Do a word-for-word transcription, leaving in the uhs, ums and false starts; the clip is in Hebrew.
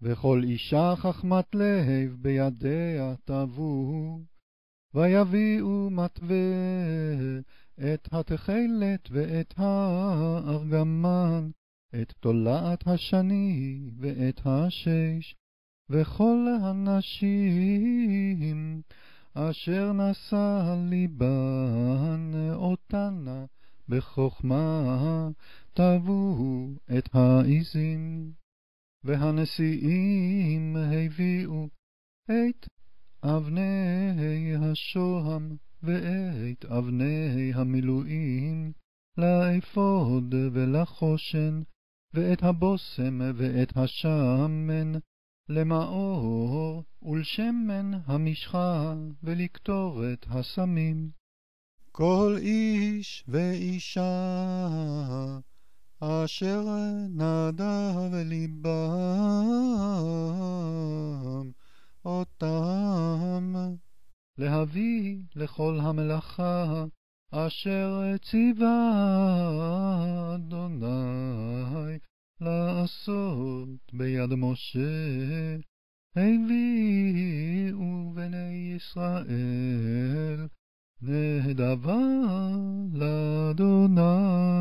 וכל אישה חכמת לב בידיה תבוא, ויביאו מטווה את התכלת ואת הארגמן, את תולעת השני ואת השש, וכל הנשים אשר נשא ליבן אותנה בחוכמה תבואו את העזים. והנשיאים הביאו את אבני השוהם ואת אבני המילואים לאפוד ולחושן, ואת הבוסם ואת השמן למאור ולשמן המשחה ולקטורת הסמים. כל איש ואישה אשר נדב ליבם אותם להביא לכל המלאכה אשר ציווה אדוני לעשות ביד משה, הביאו בני ישראל נדבה לאדוני.